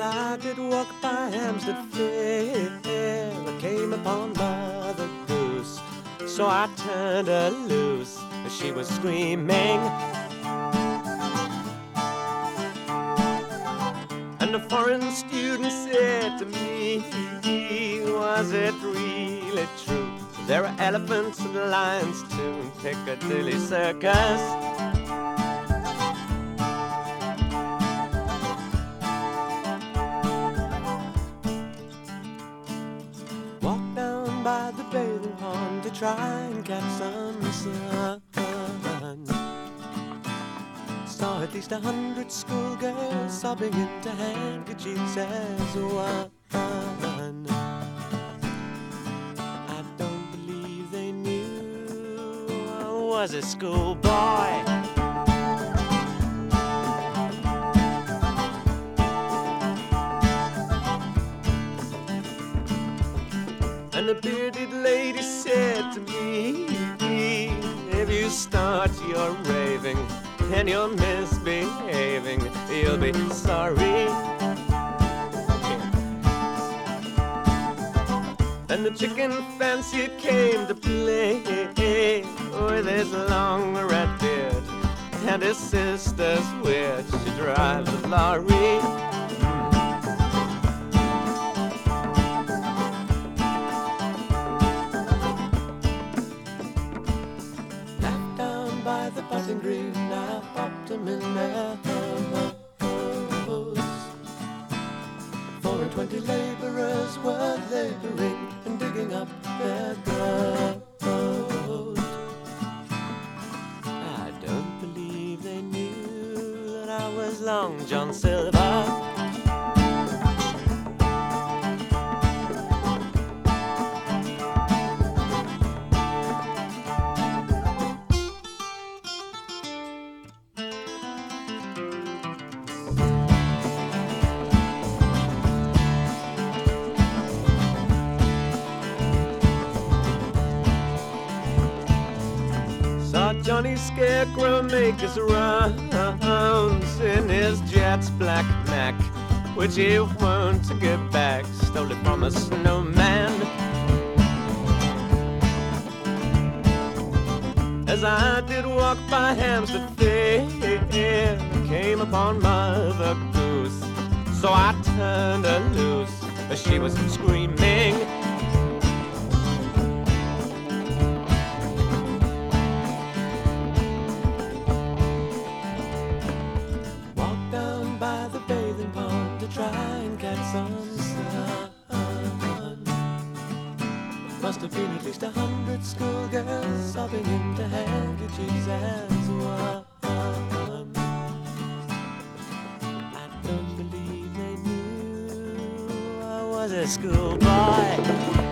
I did walk by Hampstead Fair, I came upon Mother Goose. So I turned her loose as she was screaming. And a foreign student said to me, was it really true? There are elephants and lions too in Piccadilly Circus. Walked down by the bathing pond to try and catch some sun. Saw at least 100 schoolgirls sobbing into handkerchiefs as one. I don't believe they knew I was a schoolboy. And the bearded lady said to me, if you start your raving and you're misbehaving, you'll be sorry. And the chicken fancier came to play with his long red beard and his sister's witch. She drives a lorry. Left down by the Button Green, I popped him in their hose. 4 and 20 laborers were laboring and digging up their gold. I don't believe they knew that I was Long John Silver. Saw Johnny Scarecrow make his rounds in his Jets black Mac, which he won't get back, stole it from a snowman. As I did walk by Hampstead Fair, I came upon Mother Goose. So I turned her loose as she was screaming. By the bathing pond to try and catch some sun. Must have been at least 100 schoolgirls sobbing into handkerchiefs as one. I don't believe they knew I was a schoolboy.